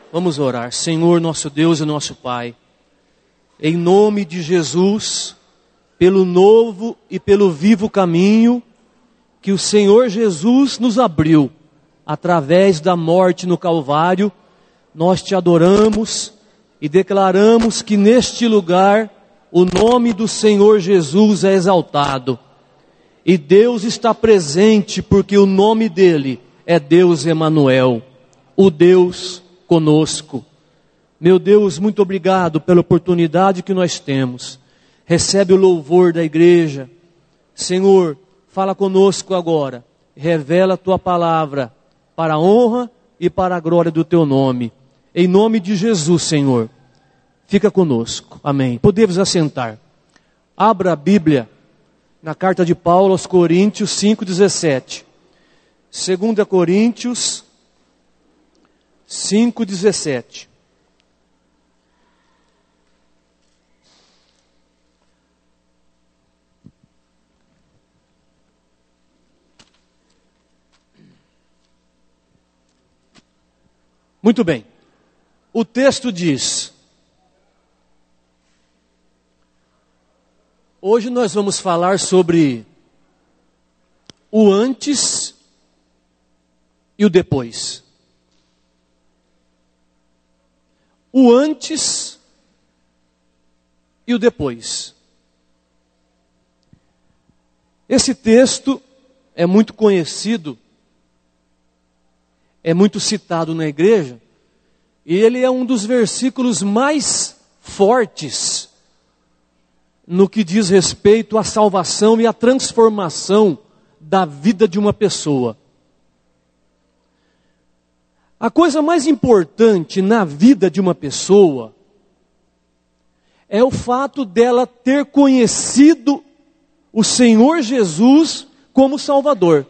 Vamos orar. Senhor, nosso Deus e nosso Pai, em nome de Jesus, pelo novo e pelo vivo caminho que o Senhor Jesus nos abriu, através da morte no Calvário, nós te adoramos e declaramos que neste lugar o nome do Senhor Jesus é exaltado. E Deus está presente porque o nome dele é Deus Emanuel, o Deus conosco. Meu Deus, muito obrigado pela oportunidade que nós temos. Recebe o louvor da igreja. Senhor, fala conosco agora. Revela a tua palavra para a honra e para a glória do teu nome. Em nome de Jesus, Senhor, fica conosco. Amém. Podemos assentar. Abra a Bíblia na carta de Paulo aos Coríntios 5,17. 2 Coríntios 5,17. Muito bem. O texto diz: hoje nós vamos falar sobre o antes e o depois. O antes e o depois. Esse texto é muito conhecido, é muito citado na igreja, e ele é um dos versículos mais fortes no que diz respeito à salvação e à transformação da vida de uma pessoa. A coisa mais importante na vida de uma pessoa é o fato dela ter conhecido o Senhor Jesus como Salvador.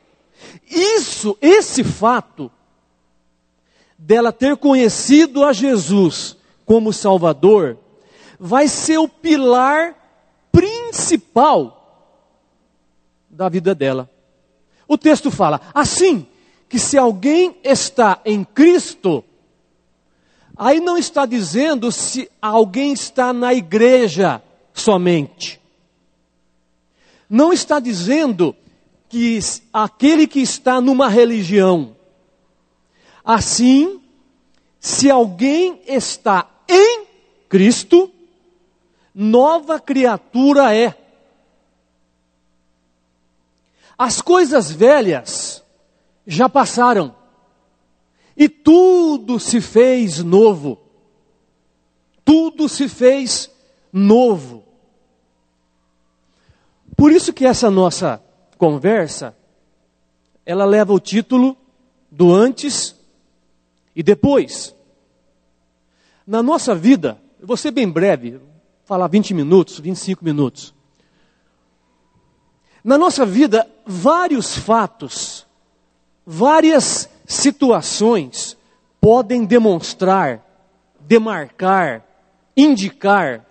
Esse fato dela ter conhecido a Jesus como Salvador vai ser o pilar principal da vida dela. O texto fala assim, que se alguém está em Cristo, aí não está dizendo se alguém está na igreja somente. Não está dizendo que aquele que está numa religião. Assim, se alguém está em Cristo, nova criatura é. As coisas velhas já passaram, e tudo se fez novo. Tudo se fez novo. Por isso que essa nossa conversa, ela leva o título do antes e depois. Na nossa vida, eu vou ser bem breve, vou falar 20 minutos, 25 minutos. Na nossa vida, vários fatos, várias situações podem demonstrar, demarcar, indicar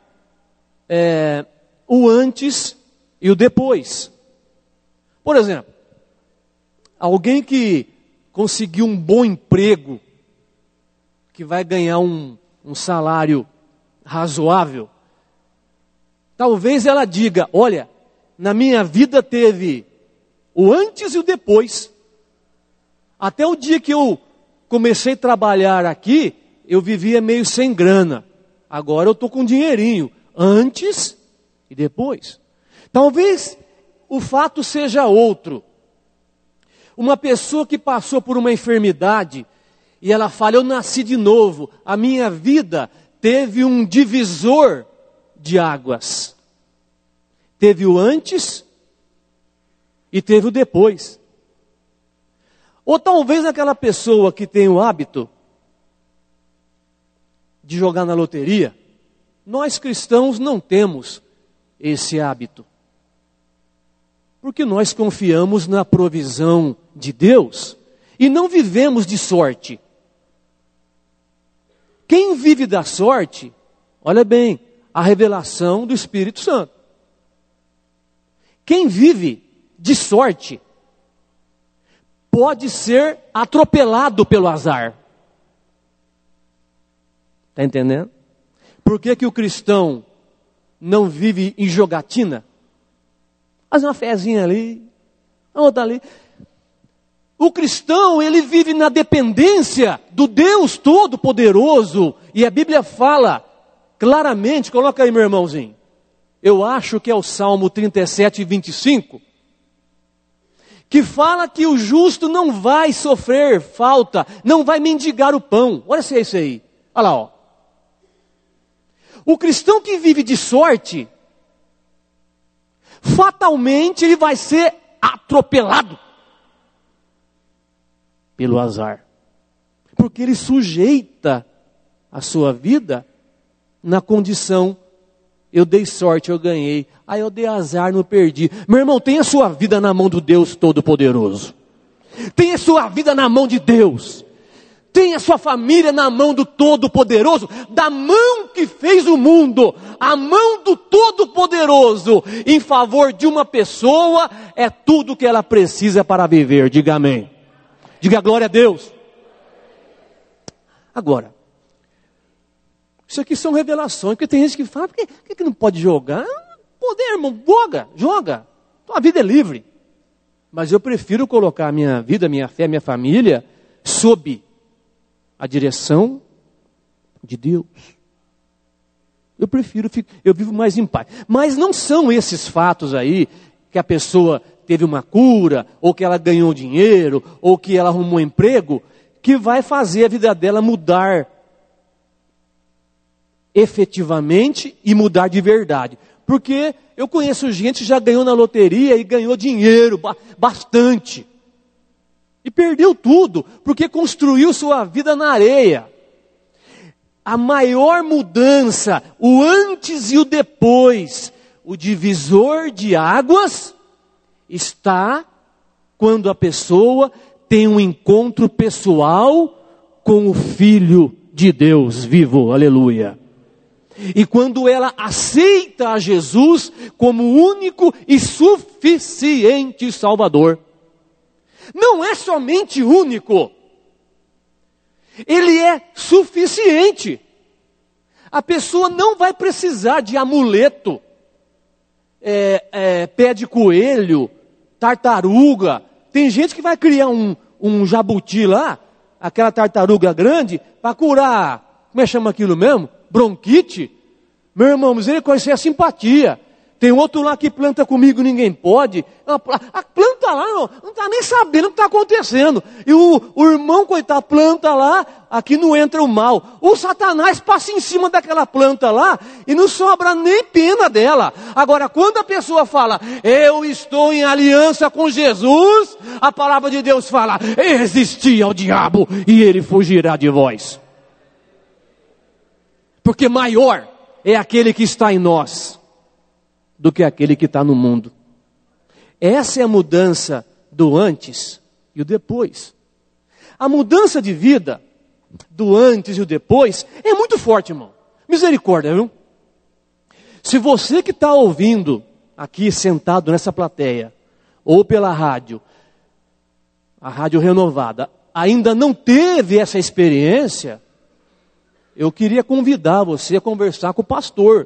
o antes e o depois. Por exemplo, alguém que conseguiu um bom emprego, que vai ganhar um salário razoável, talvez ela diga, olha, na minha vida teve o antes e o depois. Até o dia que eu comecei a trabalhar aqui, eu vivia meio sem grana. Agora eu estou com um dinheirinho. Antes e depois. Talvez o fato seja outro. Uma pessoa que passou por uma enfermidade e ela fala, eu nasci de novo. A minha vida teve um divisor de águas. Teve o antes e teve o depois. Ou talvez aquela pessoa que tem o hábito de jogar na loteria. Nós cristãos não temos esse hábito. Porque nós confiamos na provisão de Deus e não vivemos de sorte. Quem vive da sorte, olha bem, a revelação do Espírito Santo. Quem vive de sorte pode ser atropelado pelo azar. Está entendendo? Por que o cristão não vive em jogatina? Faz uma fezinha ali, outra ali. O cristão, ele vive na dependência do Deus Todo-Poderoso. E a Bíblia fala claramente, coloca aí meu irmãozinho. Eu acho que é o Salmo 37, 25. Que fala que o justo não vai sofrer falta, não vai mendigar o pão. Olha se é isso aí. Olha lá, ó. O cristão que vive de sorte, fatalmente ele vai ser atropelado pelo azar. Porque ele sujeita a sua vida na condição, eu dei sorte, eu ganhei. Aí eu dei azar, não perdi. Meu irmão, tenha a sua vida na mão do Deus Todo-Poderoso. Tenha a sua vida na mão de Deus. Tenha a sua família na mão do Todo-Poderoso, da mão que fez o mundo, a mão do Todo-Poderoso, em favor de uma pessoa, é tudo que ela precisa para viver. Diga amém. Diga glória a Deus. Agora, isso aqui são revelações, porque tem gente que fala, por que não pode jogar? Poder, irmão, joga. A vida é livre. Mas eu prefiro colocar a minha vida, a minha fé, a minha família, sob a direção de Deus. Eu vivo mais em paz. Mas não são esses fatos aí, que a pessoa teve uma cura, ou que ela ganhou dinheiro, ou que ela arrumou um emprego, que vai fazer a vida dela mudar efetivamente e mudar de verdade. Porque eu conheço gente que já ganhou na loteria e ganhou dinheiro, bastante. E perdeu tudo, porque construiu sua vida na areia. A maior mudança, o antes e o depois, o divisor de águas, está quando a pessoa tem um encontro pessoal com o Filho de Deus vivo, aleluia. E quando ela aceita a Jesus como único e suficiente Salvador. Não é somente único, ele é suficiente. A pessoa não vai precisar de amuleto, pé de coelho, tartaruga. Tem gente que vai criar um jabuti lá, aquela tartaruga grande, para curar, como é que chama aquilo mesmo? Bronquite. Meu irmão, misericórdia, isso é simpatia. Tem outro lá que planta comigo, ninguém pode. A planta lá não está nem sabendo o que está acontecendo. E o irmão, coitado, planta lá, aqui não entra o mal. O Satanás passa em cima daquela planta lá e não sobra nem pena dela. Agora, quando a pessoa fala, eu estou em aliança com Jesus, a palavra de Deus fala, resisti ao diabo e ele fugirá de vós. Porque maior é aquele que está em nós do que aquele que está no mundo. Essa é a mudança do antes e o depois. A mudança de vida do antes e o depois é muito forte, irmão. Misericórdia, viu? Se você que está ouvindo aqui sentado nessa plateia, ou pela rádio, a rádio renovada, ainda não teve essa experiência, eu queria convidar você a conversar com o pastor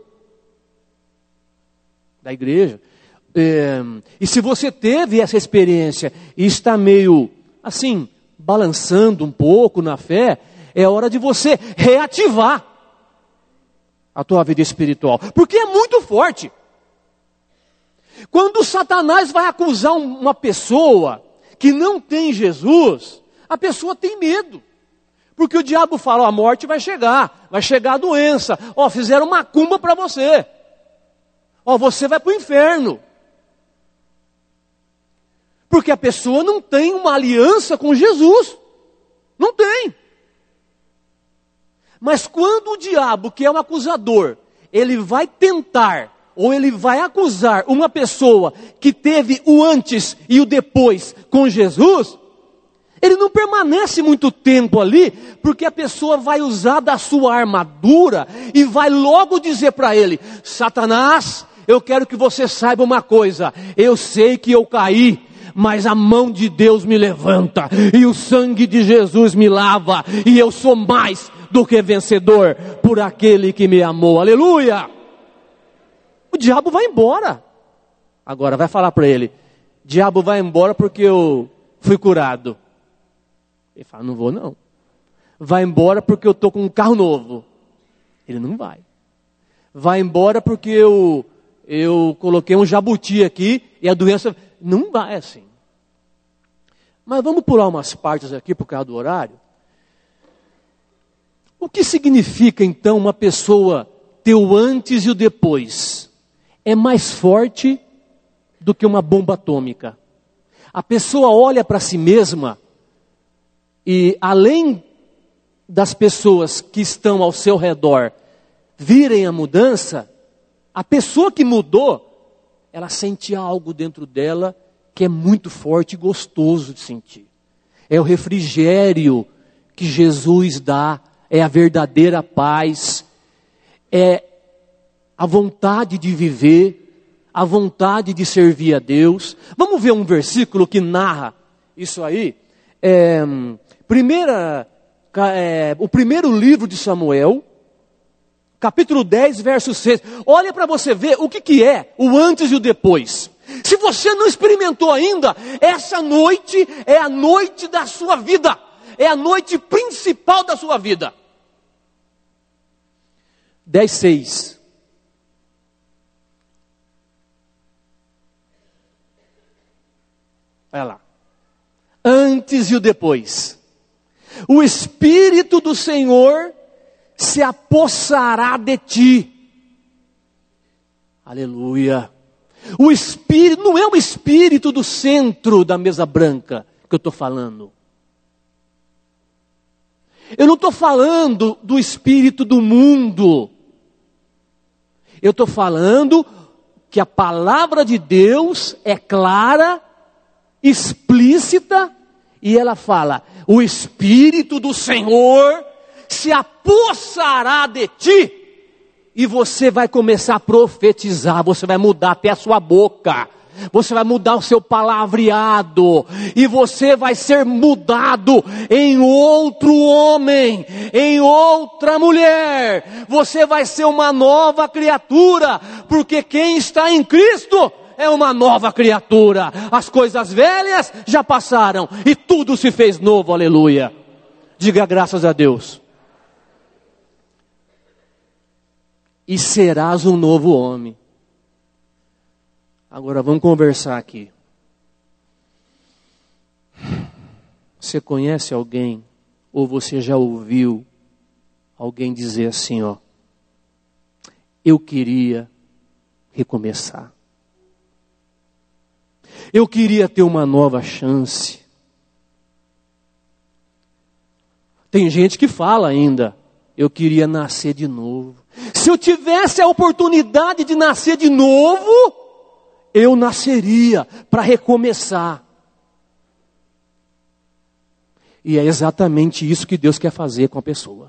da igreja. E se você teve essa experiência e está meio assim, balançando um pouco na fé, é hora de você reativar a tua vida espiritual, porque é muito forte. Quando Satanás vai acusar uma pessoa que não tem Jesus, a pessoa tem medo. Porque o diabo fala, a morte vai chegar a doença, fizeram macumba para você. Você vai para o inferno. Porque a pessoa não tem uma aliança com Jesus. Não tem. Mas quando o diabo, que é um acusador, ele vai tentar, ou ele vai acusar uma pessoa que teve o antes e o depois com Jesus, ele não permanece muito tempo ali, porque a pessoa vai usar da sua armadura e vai logo dizer para ele, Satanás, eu quero que você saiba uma coisa, eu sei que eu caí, mas a mão de Deus me levanta, e o sangue de Jesus me lava, e eu sou mais do que vencedor por aquele que me amou. Aleluia! O diabo vai embora. Agora vai falar para ele: diabo, vai embora porque eu fui curado. Ele fala: não vou não. Vai embora porque eu estou com um carro novo. Ele não vai. Vai embora porque eu coloquei um jabuti aqui e a doença... Não vai assim. Mas vamos pular umas partes aqui por causa do horário. O que significa então uma pessoa ter o antes e o depois? É mais forte do que uma bomba atômica. A pessoa olha para si mesma e, além das pessoas que estão ao seu redor virem a mudança, a pessoa que mudou, ela sente algo dentro dela que é muito forte e gostoso de sentir. É o refrigério que Jesus dá, é a verdadeira paz, é a vontade de viver, a vontade de servir a Deus. Vamos ver um versículo que narra isso aí. O primeiro livro de Samuel, capítulo 10, verso 6. Olha para você ver o que é o antes e o depois. Se você não experimentou ainda, essa noite é a noite da sua vida. É a noite principal da sua vida. 10, 6. Olha lá. Antes e o depois. O Espírito do Senhor se apossará de ti. Aleluia. O Espírito, não é o Espírito do centro da mesa branca que eu estou falando. Eu não estou falando do Espírito do mundo. Eu estou falando que a palavra de Deus é clara, explícita, e ela fala: o Espírito do Senhor se apossará de ti, e você vai começar a profetizar, você vai mudar até a sua boca, você vai mudar o seu palavreado, e você vai ser mudado em outro homem, em outra mulher. Você vai ser uma nova criatura, porque quem está em Cristo é uma nova criatura. As coisas velhas já passaram e tudo se fez novo. Aleluia. Diga graças a Deus. E serás um novo homem. Agora vamos conversar aqui. Você conhece alguém, ou você já ouviu alguém dizer assim, ó: eu queria recomeçar. Eu queria ter uma nova chance. Tem gente que fala ainda: eu queria nascer de novo. Se eu tivesse a oportunidade de nascer de novo, eu nasceria para recomeçar. E é exatamente isso que Deus quer fazer com a pessoa.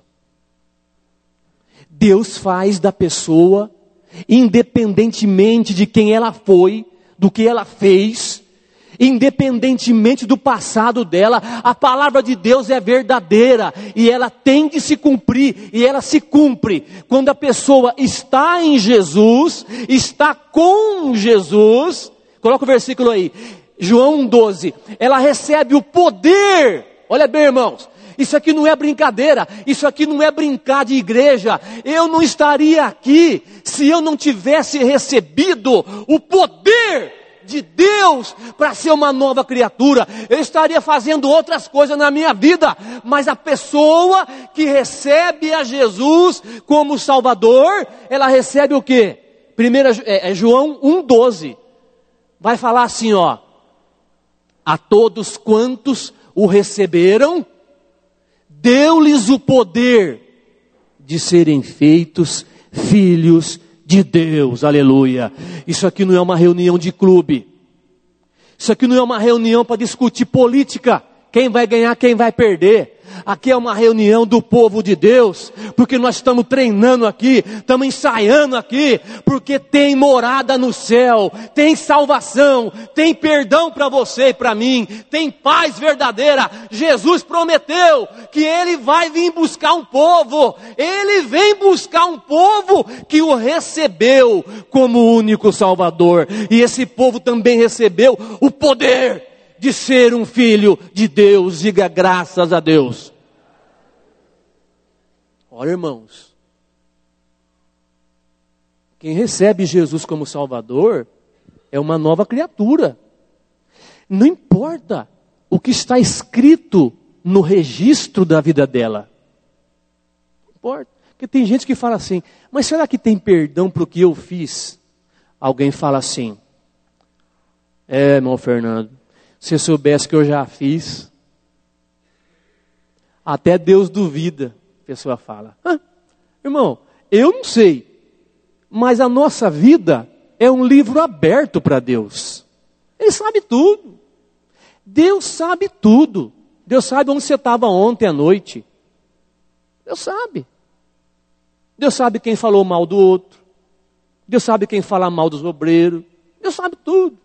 Deus faz da pessoa, independentemente de quem ela foi, do que ela fez, independentemente do passado dela, a palavra de Deus é verdadeira e ela tem de se cumprir, e ela se cumpre quando a pessoa está em Jesus, está com Jesus. Coloca o versículo aí, João 1,12. Ela recebe o poder. Olha bem, irmãos, isso aqui não é brincadeira, isso aqui não é brincar de igreja. Eu não estaria aqui se eu não tivesse recebido o poder de Deus para ser uma nova criatura. Eu estaria fazendo outras coisas na minha vida, mas a pessoa que recebe a Jesus como Salvador, ela recebe o quê? João 1,12 vai falar assim, ó: a todos quantos o receberam, deu-lhes o poder de serem feitos filhos de Deus. Aleluia. Isso aqui não é uma reunião de clube. Isso aqui não é uma reunião para discutir política, quem vai ganhar, quem vai perder. aqui é uma reunião do povo de Deus, porque nós estamos treinando aqui, estamos ensaiando aqui, porque tem morada no céu, tem salvação, tem perdão para você e para mim, tem paz verdadeira. Jesus prometeu que Ele vai vir buscar um povo, Ele vem buscar um povo que o recebeu como único Salvador, e esse povo também recebeu o poder de ser um filho de Deus. Diga graças a Deus. Olha, irmãos, quem recebe Jesus como Salvador é uma nova criatura. Não importa o que está escrito no registro da vida dela. Não importa. Porque tem gente que fala assim, mas será que tem perdão para o que eu fiz? Alguém fala assim, irmão Fernando, se soubesse que eu já fiz, até Deus duvida, a pessoa fala. Irmão, eu não sei, mas a nossa vida é um livro aberto para Deus. Ele sabe tudo. Deus sabe tudo. Deus sabe onde você estava ontem à noite. Deus sabe. Deus sabe quem falou mal do outro. Deus sabe quem fala mal dos obreiros. Deus sabe tudo.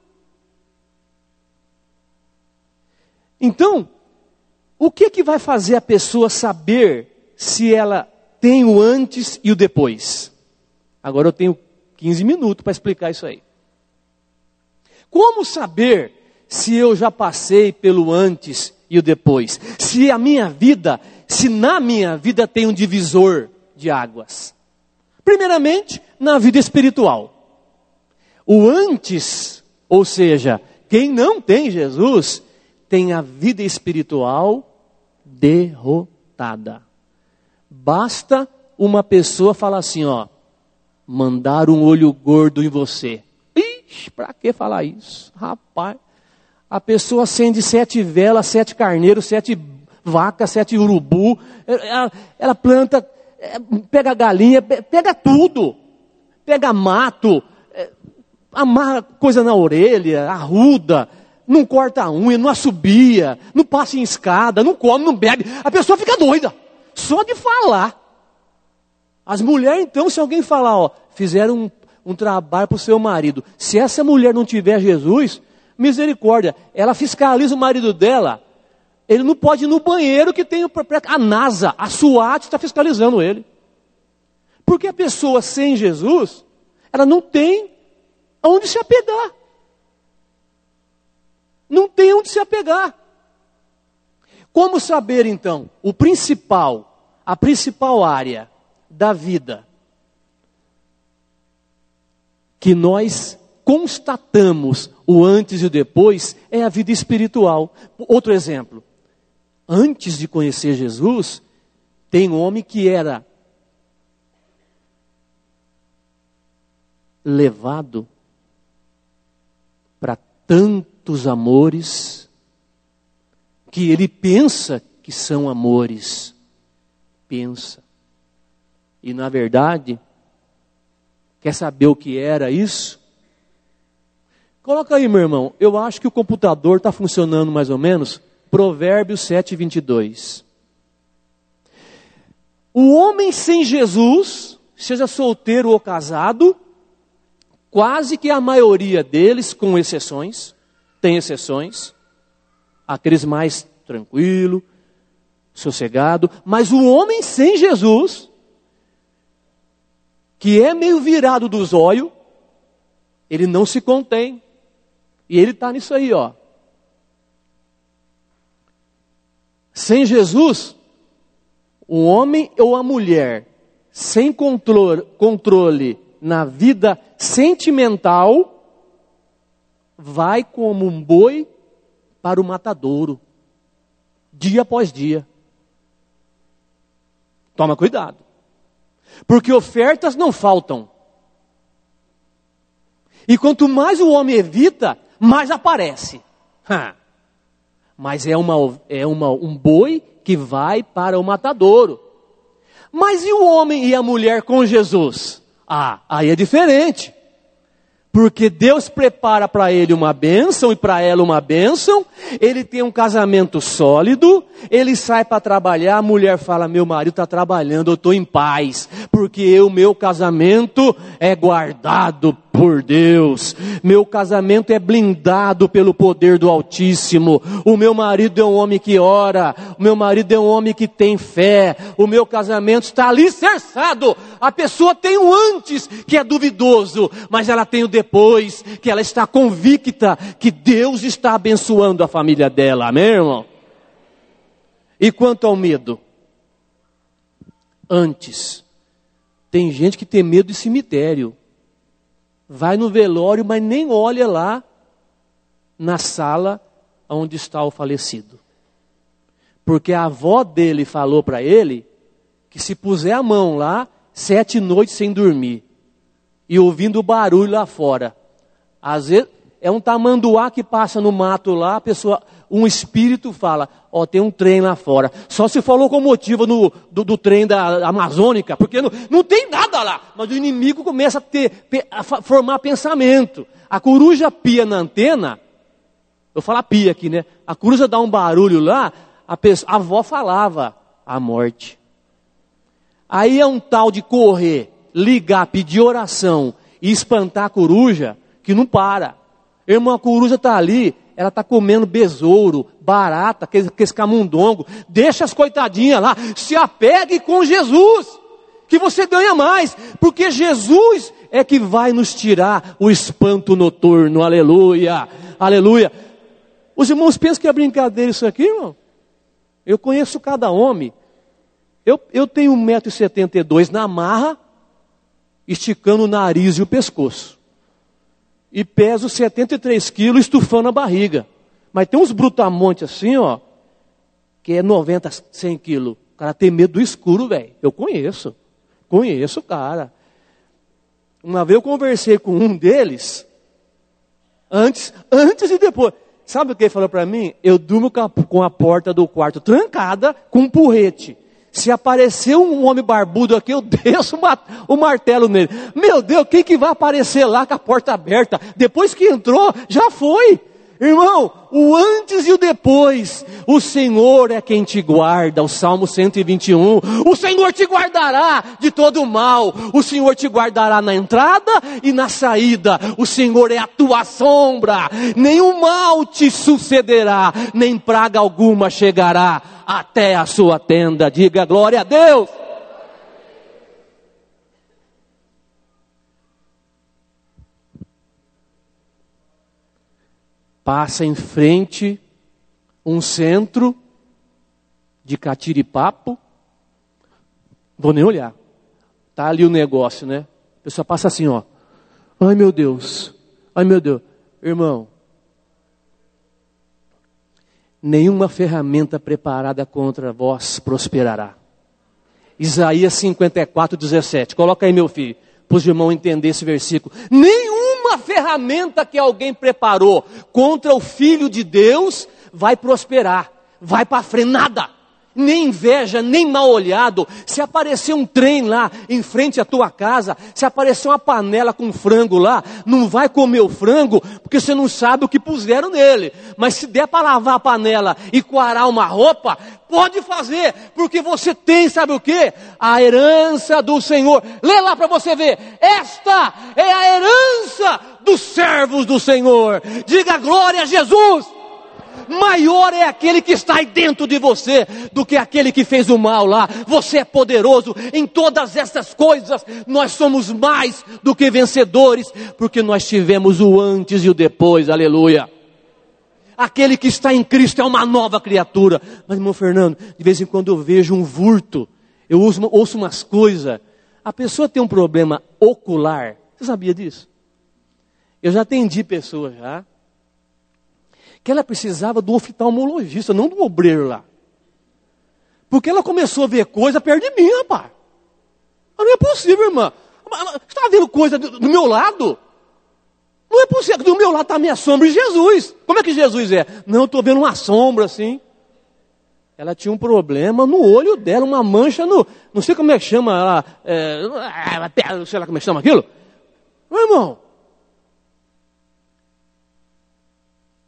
Então, o que vai fazer a pessoa saber se ela tem o antes e o depois? Agora eu tenho 15 minutos para explicar isso aí. Como saber se eu já passei pelo antes e o depois? Se na minha vida tem um divisor de águas. Primeiramente, na vida espiritual. O antes, ou seja, quem não tem Jesus, tem a vida espiritual derrotada. Basta uma pessoa falar assim, mandar um olho gordo em você. Ixi, para que falar isso? Rapaz, a pessoa acende 7 velas, 7 carneiros, 7 vacas, 7 urubu, ela planta, pega galinha, pega tudo, pega mato, amarra coisa na orelha, arruda, não corta a unha, não assobia, não passa em escada, não come, não bebe. A pessoa fica doida, só de falar. As mulheres então, se alguém falar, fizeram um trabalho para o seu marido. Se essa mulher não tiver Jesus, misericórdia, ela fiscaliza o marido dela. Ele não pode ir no banheiro que tem a NASA, a SWAT está fiscalizando ele. Porque a pessoa sem Jesus, ela não tem aonde se apegar. Não tem onde se apegar. Como saber então a principal área da vida que nós constatamos o antes e o depois é a vida espiritual. Outro exemplo. Antes de conhecer Jesus, tem um homem que era levado para tantos amores que ele pensa que são amores. Pensa. E na verdade, quer saber o que era isso? Coloca aí, meu irmão. Eu acho que o computador está funcionando mais ou menos. Provérbios 7:22. O homem sem Jesus, seja solteiro ou casado, quase que a maioria deles, com exceções, tem exceções, aqueles mais tranquilo, sossegado, mas o homem sem Jesus, que é meio virado dos olhos, ele não se contém. E ele está nisso aí, Sem Jesus, o homem ou a mulher, sem controle na vida sentimental, vai como um boi para o matadouro, dia após dia. Toma cuidado, porque ofertas não faltam. E quanto mais o homem evita, mais aparece. Mas é um boi que vai para o matadouro. Mas e o homem e a mulher com Jesus? Aí é diferente. Porque Deus prepara para ele uma bênção e para ela uma bênção. Ele tem um casamento sólido. Ele sai para trabalhar. A mulher fala: meu marido está trabalhando, eu estou em paz. Porque o meu casamento é guardado por Deus. Meu casamento é blindado pelo poder do Altíssimo. O meu marido é um homem que ora. O meu marido é um homem que tem fé. O meu casamento está alicerçado. A pessoa tem o antes, que é duvidoso, mas ela tem o depois, que ela está convicta que Deus está abençoando a família dela. Amém, irmão? E quanto ao medo? Antes, tem gente que tem medo de cemitério. Vai no velório, mas nem olha lá na sala onde está o falecido. Porque a avó dele falou para ele que se puser a mão lá, 7 noites sem dormir. E ouvindo o barulho lá fora. Às vezes é um tamanduá que passa no mato lá, a pessoa, um espírito fala: ó, tem um trem lá fora. Só se for locomotiva do trem da Amazônica, porque não tem nada lá. Mas o inimigo começa a formar pensamento. A coruja pia na antena, eu falo pia aqui, né? A coruja dá um barulho lá, a avó falava: a morte. Aí é um tal de correr, ligar, pedir oração e espantar a coruja, que não para. Irmão, a coruja está ali, ela está comendo besouro, barata, aqueles camundongo. Deixa as coitadinhas lá, se apegue com Jesus, que você ganha mais, porque Jesus é que vai nos tirar o espanto noturno. Aleluia, aleluia. Os irmãos pensam que é brincadeira isso aqui, irmão? Eu conheço cada homem. Eu tenho 1,72 m na marra, esticando o nariz e o pescoço. E peso 73 quilos estufando a barriga. Mas tem uns brutamontes assim, ó, que é 90, 100 quilos. O cara tem medo do escuro, velho. Eu conheço o cara. Uma vez eu conversei com um deles, antes e depois. Sabe o que ele falou para mim? Eu durmo com a porta do quarto trancada, com um porrete. Se aparecer um homem barbudo aqui, eu desço o martelo nele. Meu Deus, quem que vai aparecer lá com a porta aberta? Depois que entrou, já foi. Irmão, o antes e o depois. O Senhor é quem te guarda. O Salmo 121. O Senhor te guardará de todo mal. O Senhor te guardará na entrada e na saída. O Senhor é a tua sombra. Nenhum mal te sucederá, nem praga alguma chegará até a sua tenda. Diga glória a Deus. Passa em frente um centro de catiripapo. Vou nem olhar. Tá ali o negócio, né? A pessoa passa assim, ó. Ai meu Deus. Ai meu Deus. Irmão. Nenhuma ferramenta preparada contra vós prosperará. Isaías 54:17. Coloca aí, meu filho, para os irmãos entenderem esse versículo. Nenhuma ferramenta que alguém preparou contra o Filho de Deus vai prosperar. Vai para frente, nada. Nem inveja, nem mal olhado. Se aparecer um trem lá em frente à tua casa, se aparecer uma panela com frango lá, não vai comer o frango, porque você não sabe o que puseram nele. Mas se der para lavar a panela e coarar uma roupa, pode fazer, porque você tem, sabe o que? A herança do Senhor. Lê lá para você ver. Esta é a herança dos servos do Senhor. Diga glória a Jesus. Maior é aquele que está aí dentro de você do que aquele que fez o mal lá. Você é poderoso em todas essas coisas. Nós somos mais do que vencedores, porque nós tivemos o antes e o depois. Aleluia. Aquele que está em Cristo é uma nova criatura. Mas, irmão Fernando, de vez em quando eu vejo um vulto, eu ouço umas coisas. A pessoa tem um problema ocular. Você sabia disso? Eu já atendi pessoas já, que ela precisava do oftalmologista, não do obreiro lá. Porque ela começou a ver coisa perto de mim, rapaz. Não é possível, irmã. Você está vendo coisa do meu lado? Não é possível. Do meu lado está a minha sombra e Jesus. Como é que Jesus é? Não, eu estou vendo uma sombra assim. Ela tinha um problema no olho dela, uma mancha no... Não sei como é que chama ela. Sei lá como é que chama aquilo. Meu irmão,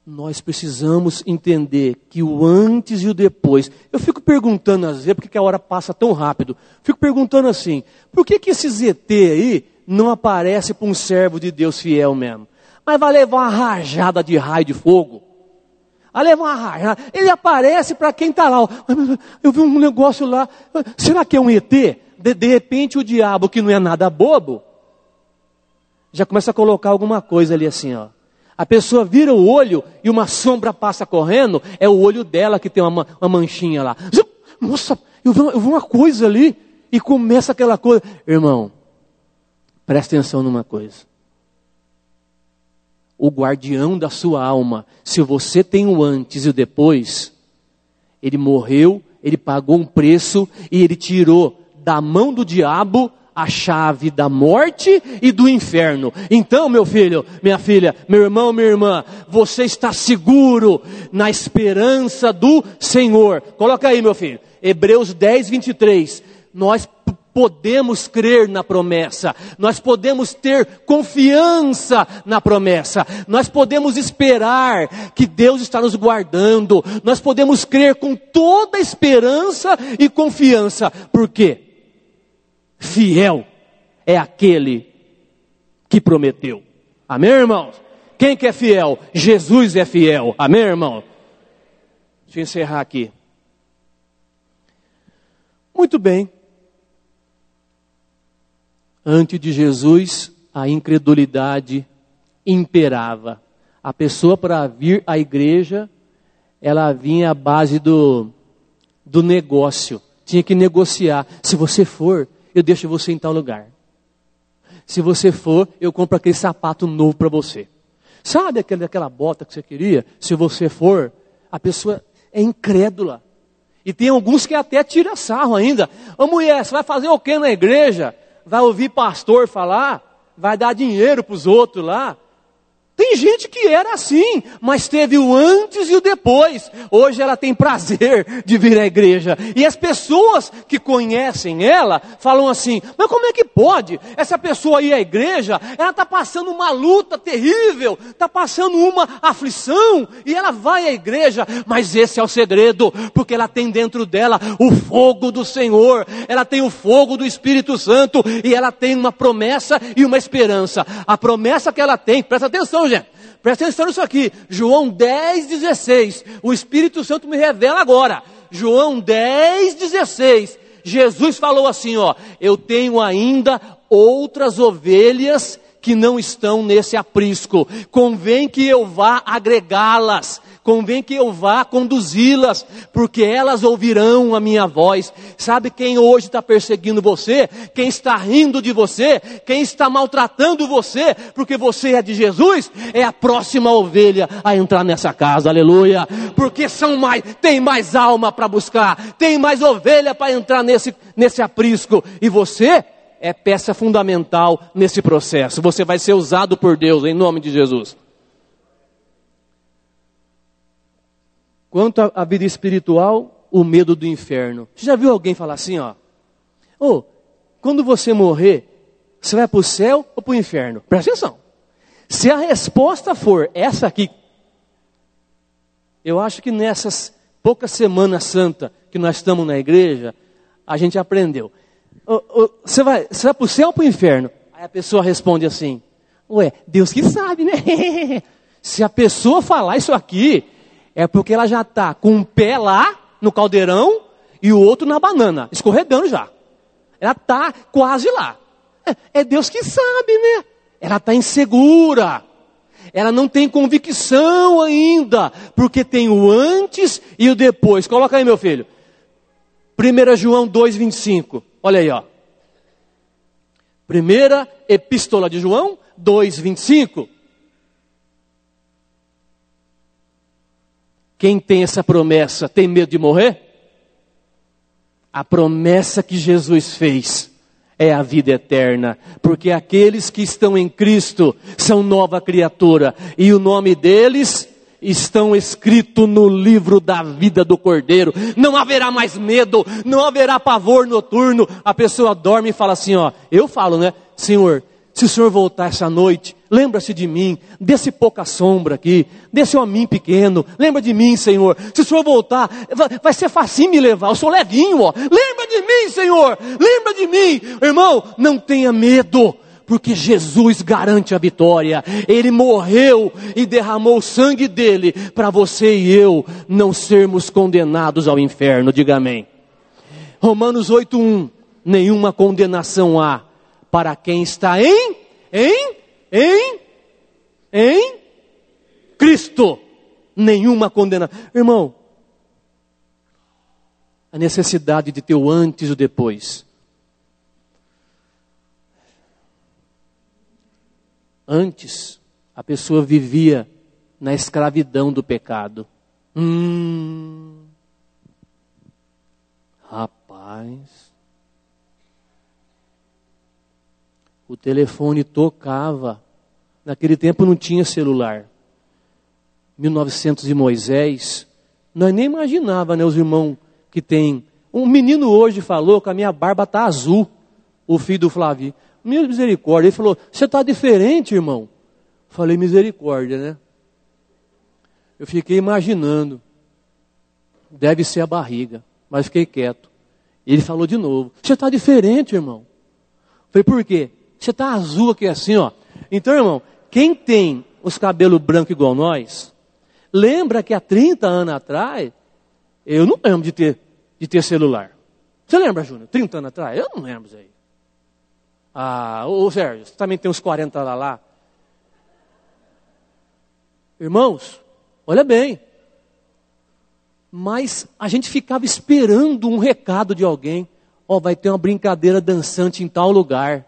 Nós precisamos entender que o antes e o depois. Eu fico perguntando às vezes, porque a hora passa tão rápido. Fico perguntando assim, por que esses ET aí não aparece para um servo de Deus fiel mesmo? Mas vai levar uma rajada de raio de fogo. Vai levar uma rajada. Ele aparece para quem está lá. Eu vi um negócio lá. Será que é um ET? De repente o diabo, que não é nada bobo, já começa a colocar alguma coisa ali assim, ó. A pessoa vira o olho e uma sombra passa correndo, é o olho dela que tem uma manchinha lá. Nossa, eu vi uma coisa ali, e começa aquela coisa. Irmão, presta atenção numa coisa. O guardião da sua alma, se você tem o antes e o depois, ele morreu, ele pagou um preço e ele tirou da mão do diabo a chave da morte e do inferno. Então, meu filho, minha filha, meu irmão, minha irmã, você está seguro na esperança do Senhor. Coloca aí, meu filho, Hebreus 10, 23. Nós podemos crer na promessa, nós podemos ter confiança na promessa, nós podemos esperar que Deus está nos guardando, nós podemos crer com toda esperança e confiança. Por quê? Fiel é aquele que prometeu. Amém, irmãos? Quem que é fiel? Jesus é fiel. Amém, irmão? Deixa eu encerrar aqui. Muito bem. Antes de Jesus, a incredulidade imperava. A pessoa, para vir à igreja, ela vinha à base do negócio. Tinha que negociar. Se você for, eu deixo você em tal lugar. Se você for, eu compro aquele sapato novo para você. Sabe aquela bota que você queria? Se você for, a pessoa é incrédula. E tem alguns que até tiram sarro ainda. Ô mulher, você vai fazer o que na igreja? Vai ouvir pastor falar? Vai dar dinheiro para os outros lá? Tem gente que era assim, mas teve o antes e o depois. Hoje ela tem prazer de vir à igreja. E as pessoas que conhecem ela, falam assim, mas como é que pode? Essa pessoa ir à igreja, ela está passando uma luta terrível, está passando uma aflição, e ela vai à igreja. Mas esse é o segredo, porque ela tem dentro dela o fogo do Senhor, ela tem o fogo do Espírito Santo, e ela tem uma promessa e uma esperança. A promessa que ela tem, presta atenção, gente. Presta atenção nisso aqui. João 10, 16. O Espírito Santo me revela agora. João 10, 16. Jesus falou assim, ó. Eu tenho ainda outras ovelhas que não estão nesse aprisco. Convém que eu vá agregá-las. Convém que eu vá conduzi-las, porque elas ouvirão a minha voz. Sabe quem hoje está perseguindo você? Quem está rindo de você? Quem está maltratando você? Porque você é de Jesus? É a próxima ovelha a entrar nessa casa, aleluia. Porque tem mais alma para buscar, tem mais ovelha para entrar nesse aprisco. E você é peça fundamental nesse processo. Você vai ser usado por Deus, em nome de Jesus. Quanto à vida espiritual, o medo do inferno. Você já viu alguém falar assim, ó? Quando você morrer, você vai para o céu ou para o inferno? Presta atenção. Se a resposta for essa aqui, eu acho que nessas poucas semanas santas que nós estamos na igreja, a gente aprendeu. Você vai para o céu ou para o inferno? Aí a pessoa responde assim, Deus que sabe, né? Se a pessoa falar isso aqui, é porque ela já está com um pé lá no caldeirão e o outro na banana, escorregando já. Ela está quase lá. É Deus que sabe, né? Ela está insegura. Ela não tem convicção ainda, porque tem o antes e o depois. Coloca aí, meu filho. 1 João 2, 25. Olha aí, ó. Primeira epístola de João 2, 25. Quem tem essa promessa tem medo de morrer? A promessa que Jesus fez é a vida eterna, porque aqueles que estão em Cristo são nova criatura, e o nome deles estão escritos no livro da vida do Cordeiro. Não haverá mais medo, não haverá pavor noturno. A pessoa dorme e fala assim, ó, eu falo, né, Senhor, se o Senhor voltar essa noite, lembra-se de mim, desse pouca sombra aqui, desse hominho pequeno, lembra de mim, Senhor. Se o Senhor voltar, vai ser facinho me levar, eu sou levinho, ó. Lembra de mim, Senhor, lembra de mim. Irmão, não tenha medo, porque Jesus garante a vitória. Ele morreu e derramou o sangue dele, para você e eu não sermos condenados ao inferno, diga amém. Romanos 8:1, nenhuma condenação há para quem está em Cristo. Nenhuma condenação. Irmão, a necessidade de ter o antes e o depois. Antes, a pessoa vivia na escravidão do pecado. Rapaz, o telefone tocava. Naquele tempo não tinha celular. 1900 e Moisés, nós nem imaginava, né, os irmãos que tem. Um menino hoje falou que a minha barba está azul, o filho do Flavio. Misericórdia, ele falou, você está diferente, irmão. Falei, misericórdia, né? Eu fiquei imaginando, deve ser a barriga, mas fiquei quieto. Ele falou de novo, você está diferente, irmão. Falei, por quê? Você está azul aqui assim, ó. Então, irmão, quem tem os cabelos brancos igual nós, lembra que há 30 anos atrás, eu não lembro de ter celular. Você lembra, Júnior? 30 anos atrás? Eu não lembro isso aí. Ô Sérgio, você também tem uns 40 lá. Irmãos, olha bem. Mas a gente ficava esperando um recado de alguém. Vai ter uma brincadeira dançante em tal lugar.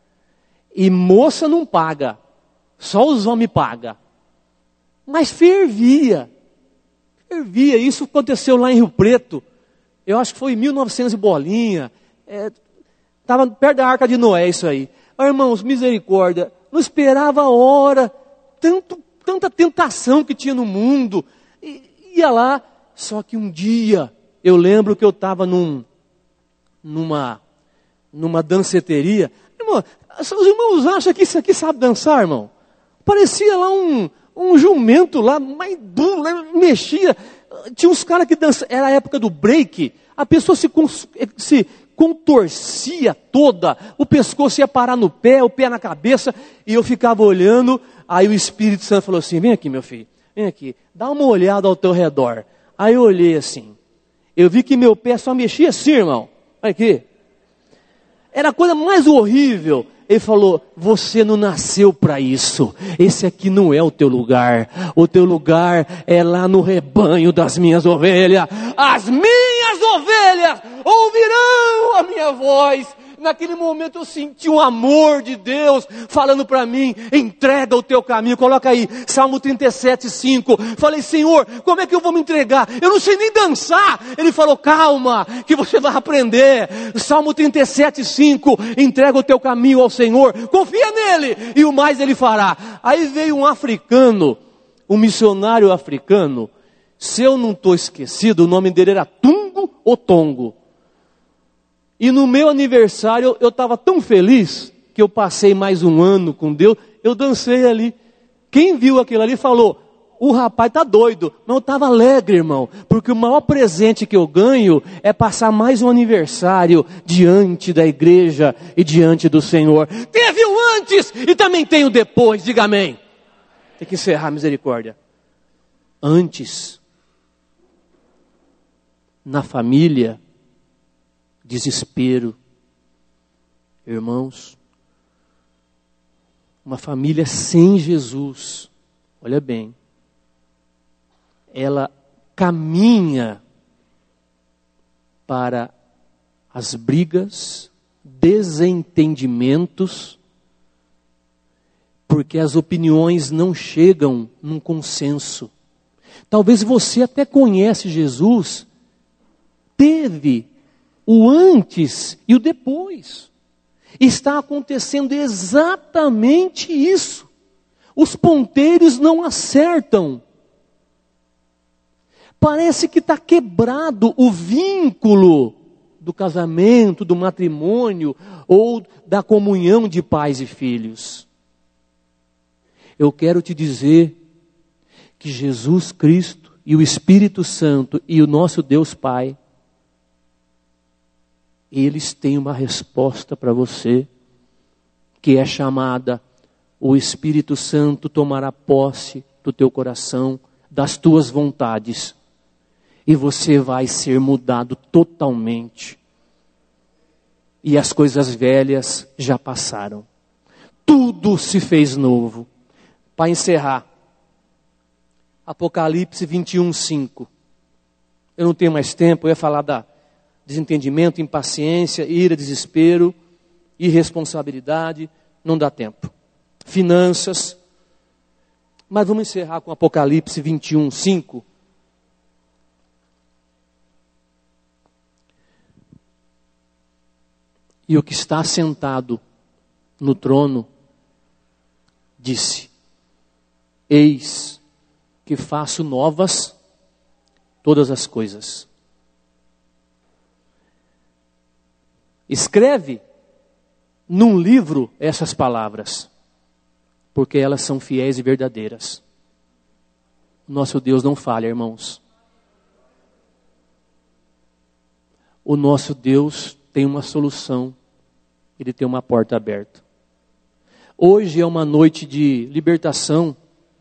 E moça não paga. Só os homens pagam. Mas fervia. Isso aconteceu lá em Rio Preto. Eu acho que foi em 1900 e bolinha. Estava perto da Arca de Noé isso aí. Irmãos, misericórdia. Não esperava a hora. Tanta tentação que tinha no mundo. Ia lá. Só que um dia, eu lembro que eu estava numa danceteria. Irmão, os irmãos acham que isso aqui sabe dançar, irmão? Parecia lá um jumento lá, mais duro, mexia. Tinha uns caras que dançavam. Era a época do break. A pessoa se contorcia toda. O pescoço ia parar no pé, o pé na cabeça. E eu ficava olhando. Aí o Espírito Santo falou assim, vem aqui, meu filho. Vem aqui. Dá uma olhada ao teu redor. Aí eu olhei assim. Eu vi que meu pé só mexia assim, irmão. Olha aqui. Era a coisa mais horrível. Ele falou, você não nasceu para isso. Esse aqui não é o teu lugar. O teu lugar é lá no rebanho das minhas ovelhas. As minhas ovelhas ouvirão a minha voz. Naquele momento eu senti um amor de Deus falando para mim, entrega o teu caminho. Coloca aí, Salmo 37:5. Falei, Senhor, como é que eu vou me entregar? Eu não sei nem dançar. Ele falou, calma, que você vai aprender. Salmo 37:5. Entrega o teu caminho ao Senhor, confia nele e o mais ele fará. Aí veio um africano, um missionário africano. Se eu não estou esquecido, o nome dele era Tungo Otongo. E no meu aniversário eu estava tão feliz que eu passei mais um ano com Deus. Eu dancei ali. Quem viu aquilo ali falou, o rapaz está doido. Mas eu estava alegre, irmão. Porque o maior presente que eu ganho é passar mais um aniversário diante da igreja e diante do Senhor. Teve o antes e também tem o depois. Diga amém. Tem que encerrar, misericórdia. Antes, na família, desespero. Irmãos, uma família sem Jesus, olha bem, ela caminha para as brigas, desentendimentos, porque as opiniões não chegam num consenso. Talvez você até conhece Jesus, teve o antes e o depois. Está acontecendo exatamente isso. Os ponteiros não acertam. Parece que está quebrado o vínculo do casamento, do matrimônio ou da comunhão de pais e filhos. Eu quero te dizer que Jesus Cristo e o Espírito Santo e o nosso Deus Pai, eles têm uma resposta para você, que é chamada: o Espírito Santo tomará posse do teu coração, das tuas vontades, e você vai ser mudado totalmente. E as coisas velhas já passaram. Tudo se fez novo. Para encerrar, Apocalipse 21:5. Eu não tenho mais tempo, eu ia falar da desentendimento, impaciência, ira, desespero, irresponsabilidade, não dá tempo. Finanças. Mas vamos encerrar com Apocalipse 21:5. E o que está sentado no trono disse: eis que faço novas todas as coisas. Escreve num livro essas palavras, porque elas são fiéis e verdadeiras. Nosso Deus não falha, irmãos. O nosso Deus tem uma solução. Ele tem uma porta aberta. Hoje é uma noite de libertação.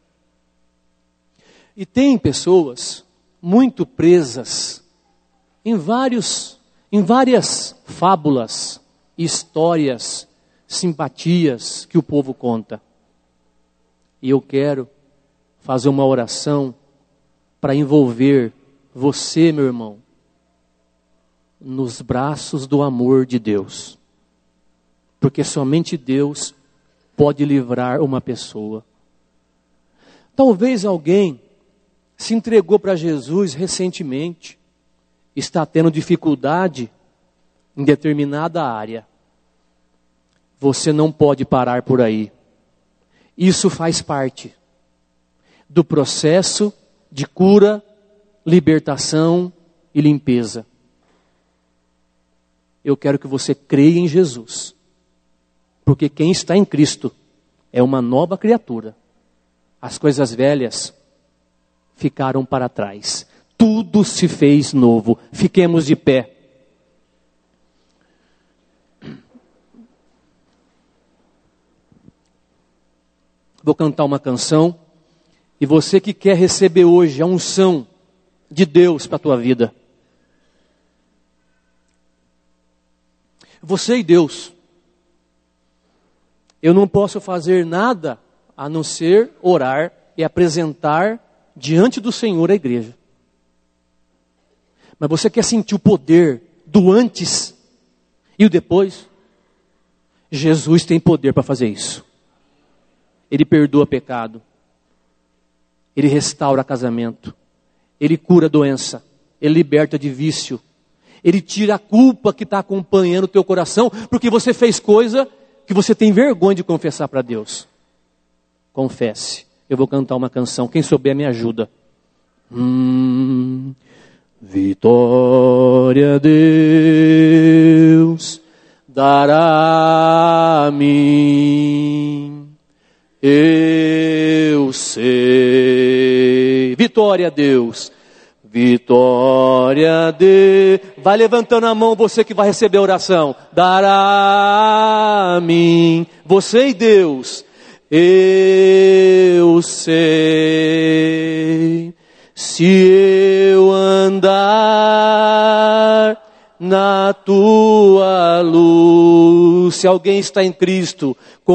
E tem pessoas muito presas em várias fábulas, histórias, simpatias que o povo conta. E eu quero fazer uma oração para envolver você, meu irmão, nos braços do amor de Deus. Porque somente Deus pode livrar uma pessoa. Talvez alguém se entregou para Jesus recentemente, está tendo dificuldade em determinada área. Você não pode parar por aí. Isso faz parte do processo de cura, libertação e limpeza. Eu quero que você creia em Jesus. Porque quem está em Cristo é uma nova criatura. As coisas velhas ficaram para trás. Tudo se fez novo. Fiquemos de pé. Vou cantar uma canção. E você que quer receber hoje a unção de Deus para a tua vida. Você e Deus. Eu não posso fazer nada a não ser orar e apresentar diante do Senhor a igreja. Mas você quer sentir o poder do antes e o depois? Jesus tem poder para fazer isso. Ele perdoa pecado. Ele restaura casamento. Ele cura doença. Ele liberta de vício. Ele tira a culpa que está acompanhando o teu coração, porque você fez coisa que você tem vergonha de confessar para Deus. Confesse. Eu vou cantar uma canção. Quem souber me ajuda. Vitória a Deus dará a mim. Eu sei. Vitória a Deus. Vitória a Deus. Vai levantando a mão você que vai receber a oração. Dará a mim. Você e Deus. Eu sei. Se eu andar na tua luz. Se alguém está em Cristo,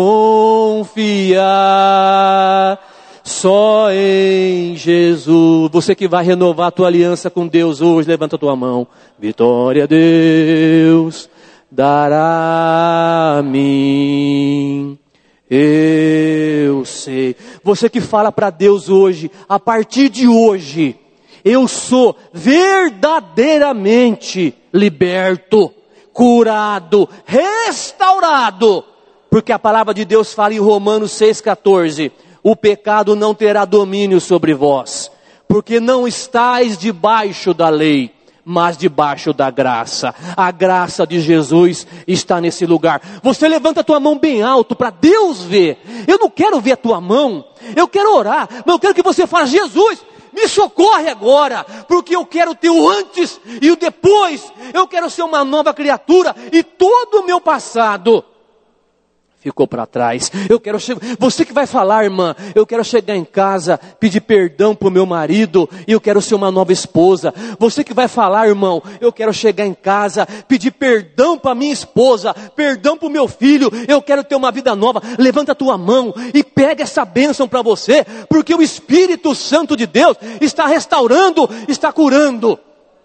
confiar só em Jesus. Você que vai renovar a tua aliança com Deus hoje, levanta a tua mão. Vitória a Deus dará a mim. Eu sei. Você que fala para Deus hoje, a partir de hoje, eu sou verdadeiramente liberto, curado, restaurado. Porque a palavra de Deus fala em Romanos 6,14. O pecado não terá domínio sobre vós, porque não estáis debaixo da lei, mas debaixo da graça. A graça de Jesus está nesse lugar. Você levanta a tua mão bem alto para Deus ver. Eu não quero ver a tua mão, eu quero orar, mas eu quero que você fale: Jesus, me socorre agora, porque eu quero ter o antes e o depois. Eu quero ser uma nova criatura e todo o meu passado ficou para trás. Você que vai falar, irmã: eu quero chegar em casa, pedir perdão para o meu marido, e eu quero ser uma nova esposa. Você que vai falar, irmão: eu quero chegar em casa, pedir perdão para minha esposa, perdão para o meu filho, eu quero ter uma vida nova. Levanta a tua mão e pega essa bênção para você, porque o Espírito Santo de Deus está restaurando, está curando.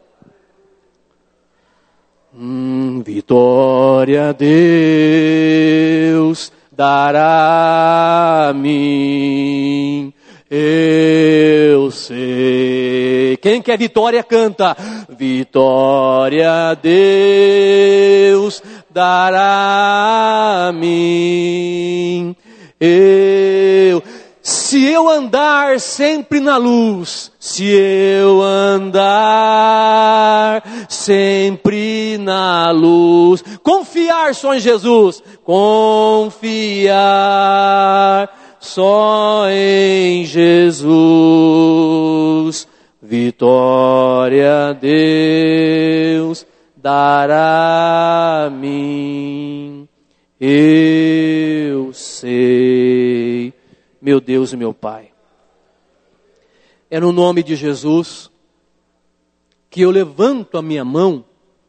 Vitória Deus dará a mim, eu sei. Quem quer vitória canta: vitória Deus dará a mim, se eu andar sempre na luz, se eu andar sempre na luz, confiar só em Jesus, confiar só em Jesus, vitória Deus dará a mim, eu sei. Meu Deus e meu Pai, é no nome de Jesus que eu levanto a minha mão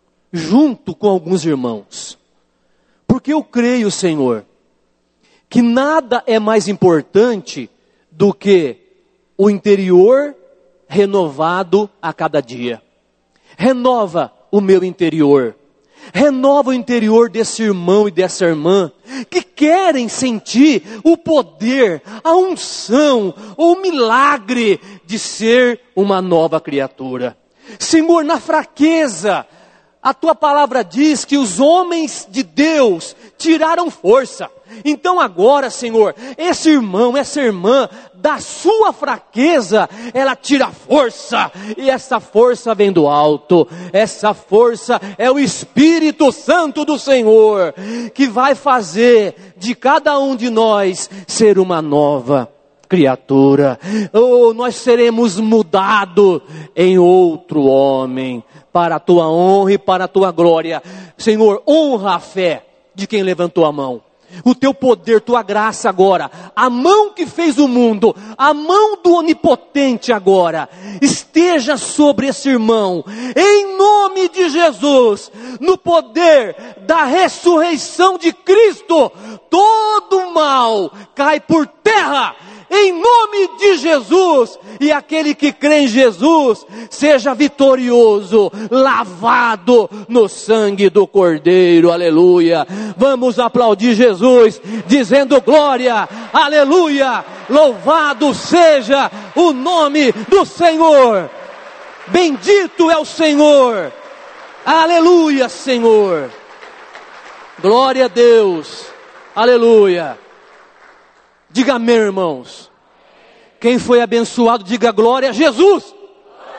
junto com alguns irmãos, porque eu creio, Senhor, que nada é mais importante do que o interior renovado a cada dia. Renova o meu interior. Renova o interior desse irmão e dessa irmã que querem sentir o poder, a unção, o milagre de ser uma nova criatura. Senhor, na fraqueza, a tua palavra diz que os homens de Deus tiraram força. Então agora, Senhor, esse irmão, essa irmã, da sua fraqueza, ela tira força. E essa força vem do alto. Essa força é o Espírito Santo do Senhor, que vai fazer de cada um de nós ser uma nova criatura. Oh, nós seremos mudados em outro homem, para a tua honra e para a tua glória. Senhor, honra a fé de quem levantou a mão. O teu poder, tua graça agora, a mão que fez o mundo, a mão do onipotente agora, esteja sobre esse irmão, em nome de Jesus, no poder da ressurreição de Cristo, todo mal cai por terra, em nome de Jesus, e aquele que crê em Jesus, seja vitorioso, lavado no sangue do Cordeiro, aleluia. Vamos aplaudir Jesus, dizendo glória, aleluia, louvado seja o nome do Senhor, bendito é o Senhor, aleluia, Senhor, glória a Deus, aleluia. Diga amém, irmãos. Quem foi abençoado, diga glória a Jesus.